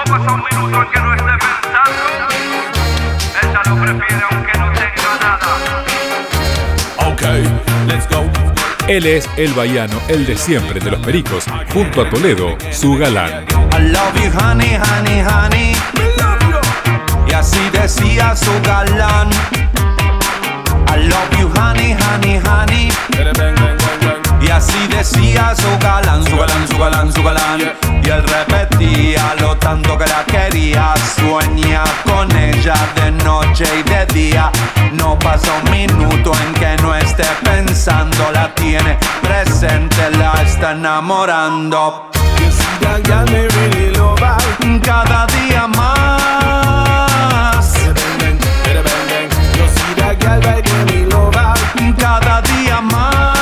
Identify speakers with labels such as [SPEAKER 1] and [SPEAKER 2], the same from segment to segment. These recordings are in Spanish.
[SPEAKER 1] pasa un minuto en que no esté pensando. Ella lo prefiere aunque no tenga nada.
[SPEAKER 2] Ok, let's go.
[SPEAKER 3] Él es el baiano, el de siempre de los Pericos, junto a Toledo, su galán.
[SPEAKER 4] I love you, honey, honey, honey. Y así decía su galán. I love you, honey, honey, honey. Y así decía su galán, su galán, su galán, su galán. Y él repetía lo tanto que la quería. Sueña con ella de noche y de día. No pasa un minuto en que no esté pensando. La tiene presente, la está enamorando. Cada día más. Cada día más.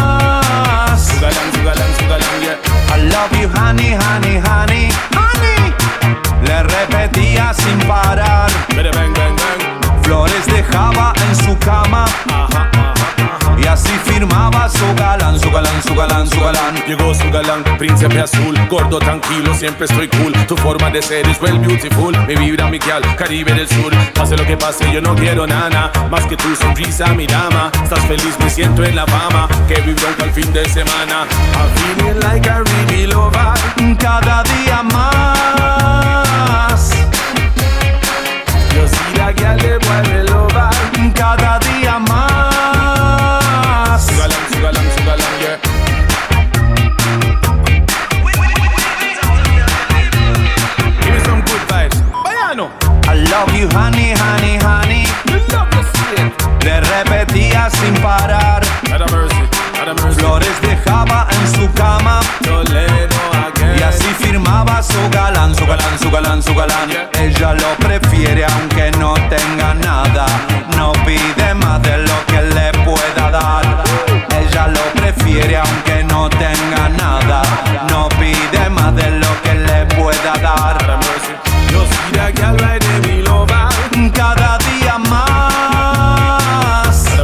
[SPEAKER 4] I love you, honey, honey, honey, honey. Le repetía sin parar. Flores dejaba en su cama. Y así firmaba su galán, su galán, su galán, su galán.
[SPEAKER 2] Llegó su galán, príncipe azul, gordo tranquilo, siempre estoy cool. Tu forma de ser es well beautiful. Mi vibra, mi gal, Caribe del Sur. Pase lo que pase, yo no quiero nada más que tu sonrisa, mi dama. Estás feliz, me siento en la fama. Que vibró al fin de semana. I'm feeling like I really love her.
[SPEAKER 4] Cada día más.
[SPEAKER 2] Yo sí la gal le vuelve loba.
[SPEAKER 4] Cada día más.
[SPEAKER 2] Su galán, yeah. Give me some good vibes. Baiano.
[SPEAKER 4] I love you, honey, honey, honey. Le repetía sin parar. Flores dejaba en su cama. Y así firmaba su galán, su galán, su galán, su galán. Ella lo prefiere aunque no tenga nada. No pide más de lo que le pueda dar. Ella lo prefiere aunque no tenga nada. No pide más de lo que le pueda dar. Cada día más.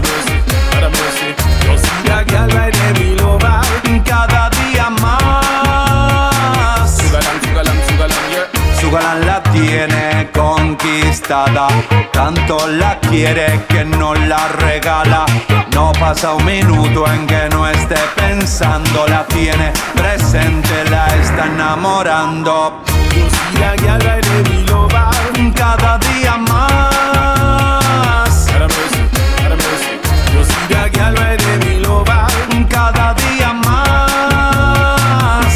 [SPEAKER 4] Cada día más. Su galán la tiene conquistada. Tanto la quiere que no la regala. No pasa un minuto en que no esté pensando. La tiene presente, la está enamorando. Cada día más. Cada día más.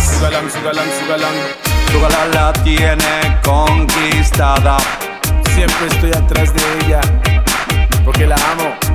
[SPEAKER 4] Su galán la tiene conquistada.
[SPEAKER 2] Siempre estoy atrás de ella porque la amo.